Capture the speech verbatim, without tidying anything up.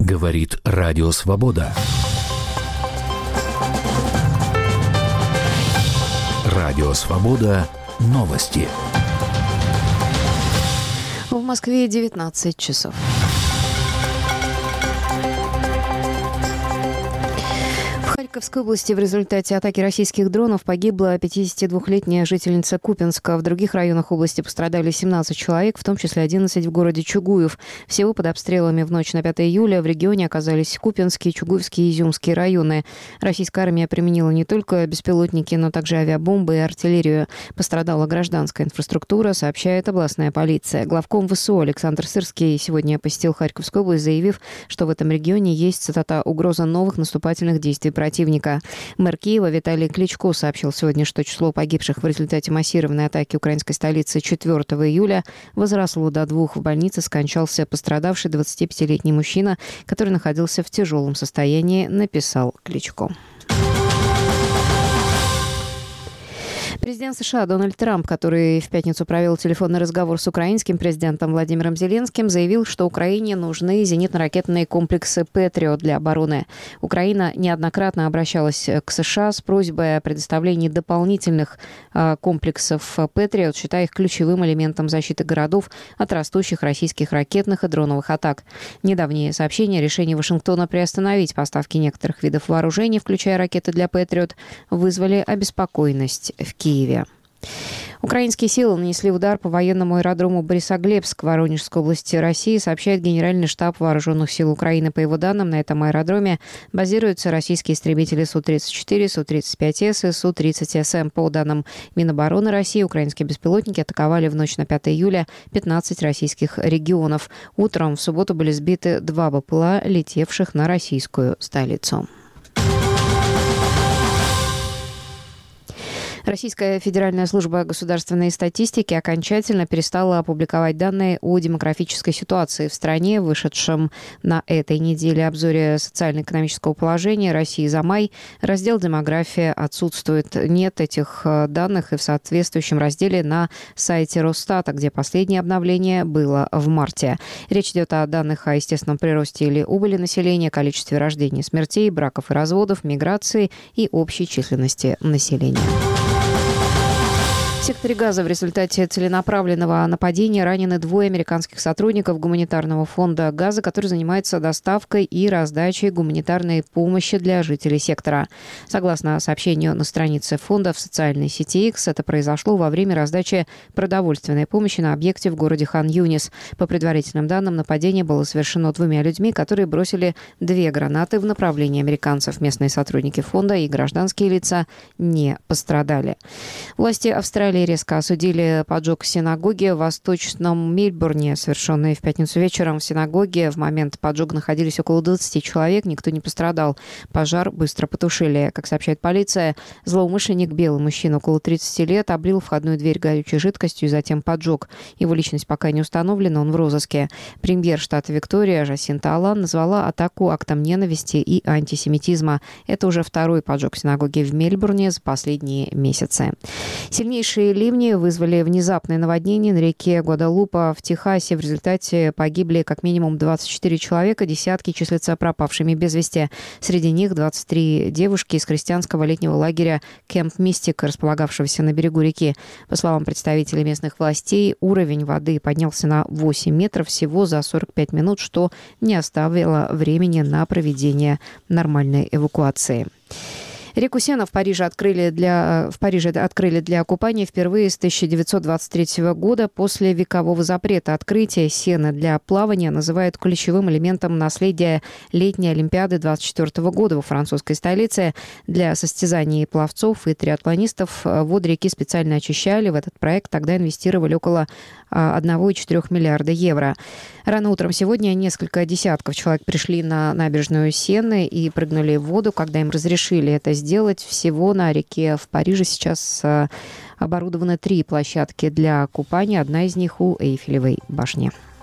Говорит Радио Свобода. Радио Свобода. Новости. В Москве девятнадцать часов. В Харьковской области в результате атаки российских дронов погибла пятидесятидвухлетняя жительница Купянска. В других районах области пострадали семнадцать человек, в том числе одиннадцать в городе Чугуев. Всего под обстрелами в ночь на пятое июля в регионе оказались Купянский, Чугуевский и Изюмский районы. Российская армия применила не только беспилотники, но также авиабомбы и артиллерию. Пострадала гражданская инфраструктура, сообщает областная полиция. Главком ВСУ Александр Сырский сегодня посетил Харьковскую область, заявив, что в этом регионе есть, цитата, «угроза новых наступательных действий противника». Мэр Киева Виталий Кличко сообщил сегодня, что число погибших в результате массированной атаки украинской столицы четвёртого июля возросло до двух. В больнице скончался пострадавший двадцатипятилетний мужчина, который находился в тяжелом состоянии, написал Кличко. Президент США Дональд Трамп, который в пятницу провел телефонный разговор с украинским президентом Владимиром Зеленским, заявил, что Украине нужны зенитно-ракетные комплексы «Патриот» для обороны. Украина неоднократно обращалась к США с просьбой о предоставлении дополнительных э, комплексов «Патриот», считая их ключевым элементом защиты городов от растущих российских ракетных и дроновых атак. Недавние сообщения о решении Вашингтона приостановить поставки некоторых видов вооружений, включая ракеты для «Патриот», вызвали обеспокоенность в Киеве. Украинские силы нанесли удар по военному аэродрому Борисоглебск в Воронежской области России, сообщает Генеральный штаб Вооруженных сил Украины. По его данным, на этом аэродроме базируются российские истребители Су тридцать четыре, Су тридцать пять С и Су тридцать С М. По данным Минобороны России, украинские беспилотники атаковали в ночь на пятое июля пятнадцать российских регионов. Утром в субботу были сбиты два БПЛА, летевших на российскую столицу. Российская Федеральная служба государственной статистики окончательно перестала опубликовать данные о демографической ситуации в стране, вышедшем на этой неделе обзоре социально-экономического положения России за май. Раздел «Демография» отсутствует. Нет этих данных и в соответствующем разделе на сайте Росстата, где последнее обновление было в марте. Речь идет о данных о естественном приросте или убыли населения, количестве рождений, смертей, браков и разводов, миграции и общей численности населения. В секторе Газа в результате целенаправленного нападения ранены двое американских сотрудников гуманитарного фонда Газа, который занимается доставкой и раздачей гуманитарной помощи для жителей сектора. Согласно сообщению на странице фонда в социальной сети X, это произошло во время раздачи продовольственной помощи на объекте в городе Хан-Юнис. По предварительным данным, нападение было совершено двумя людьми, которые бросили две гранаты в направлении американцев. Местные сотрудники фонда и гражданские лица не пострадали. Власти Австралии резко осудили поджог синагоги в восточном Мельбурне, совершенный в пятницу вечером. В синагоге в момент поджога находились около двадцати человек, никто не пострадал. Пожар быстро потушили. Как сообщает полиция, злоумышленник, белый мужчина около тридцати лет, облил входную дверь горючей жидкостью и затем поджег. Его личность пока не установлена, он в розыске. Премьер штата Виктория Жасинта Аллан назвала атаку актом ненависти и антисемитизма. Это уже второй поджог синагоги в Мельбурне за последние месяцы. Сильнейшие ливни вызвали внезапное наводнение на реке Гваделупа в Техасе. В результате погибли как минимум двадцать четыре человека, десятки числятся пропавшими без вести. Среди них двадцать три девушки из христианского летнего лагеря Кэмп Мистик, располагавшегося на берегу реки. По словам представителей местных властей, уровень воды поднялся на восемь метров всего за сорок пять минут, что не оставило времени на проведение нормальной эвакуации. Реку Сена в Париже открыли для, в Париже открыли для купания впервые с тысяча девятьсот двадцать третьего года после векового запрета. Открытие Сены для плавания называют ключевым элементом наследия летней Олимпиады двадцать четвёртого года во французской столице. Для состязаний пловцов и триатлонистов воды реки специально очищали. В этот проект тогда инвестировали около одного целых четырёх десятых миллиарда евро. Рано утром сегодня несколько десятков человек пришли на набережную Сены и прыгнули в воду, когда им разрешили это сделать. Всего на реке в Париже сейчас оборудованы три площадки для купания. Одна из них у Эйфелевой башни.